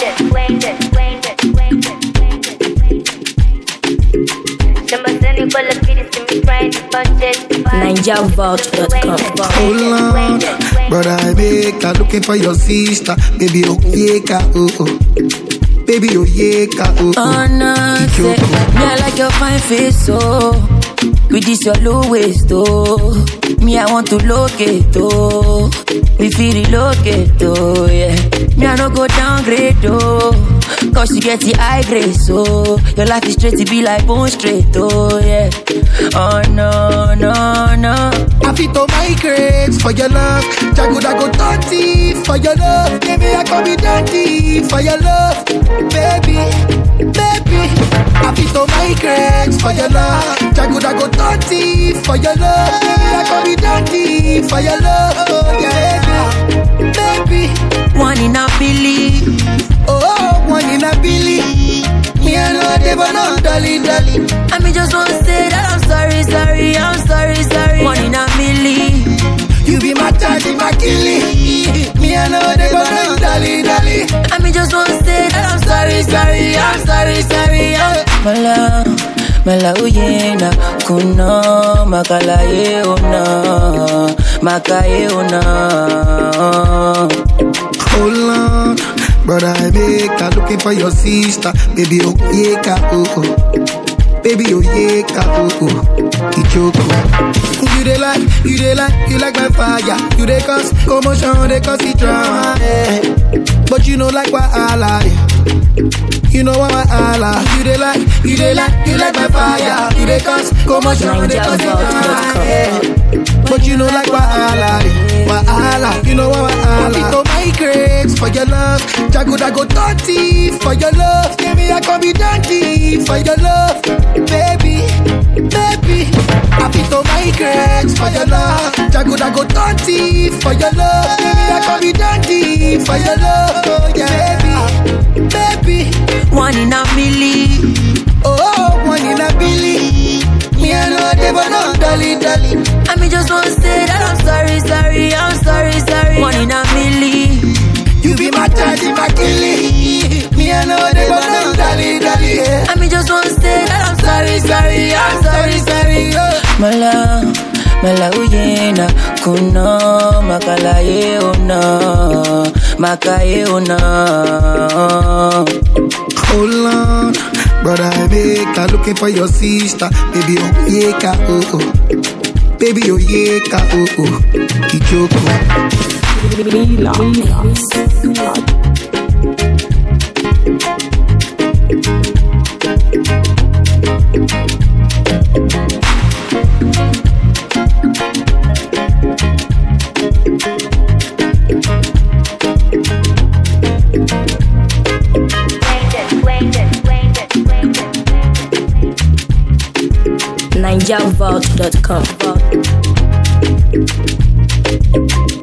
NigerVault.com. Hold on, brother, I make her looking for your sister. Baby, oh yeah, oh. Baby, oh yeah, oh. Oh no, say, me I like your fine face, oh. With this your low waist, oh. Me I want to locate, oh. We feel relocate, oh, yeah. Me I no go downgrade, oh. Cause you get the high grade, so your life is straight to be like bone straight, oh, yeah. Oh no, no, no. I fit to migrate for your love. Jago dirty for your love. Baby, I can be dirty for your love. Baby. I fit to migrate for your love. Jago dirty for your love. Baby, I can be dirty for your love. Oh, yeah, baby. One in a billy. Oh, one in a billy. Me I know they but no dolly. I mean just want to say that I'm sorry. One in a million. You be my daddy, my killie. Me I know they but no dolly. I mean just want to say that I'm sorry. Mala uyena kuno makala yeuna makayeuna. Hold on, brother, I make her looking for your sister. Baby, oh yeah, oh. Baby, oh yeah, oh. Ichoko. You like my fire. You dey cause commotion, they cause it drama. But you know like what I like. You know what I like. You like my fire. You dey cause commotion, they cause it drama. But you know like what I like. You know what I like. To migrate for your love. Jago dirty for your love. Baby, I can be dirty for your love. Baby. I fit to migrate for your love. Jago dirty for your love. Baby, I can be dirty for your love. Oh, yeah, baby. One in a million. Oh, one in a billy. Me I know they but no dolly. I mean just want to say that I'm sorry. One in a million. You be my daddy, my killie. Me I know they but no dolly. I mean just want to say that I'm sorry. Mala uyena kuno makala yeuna makayeuna. Hold on, brother, I make her looking for your sister. Baby, oh yeah, oh. Baby, oh yeah, oh. Ichoko. NigerVault.com.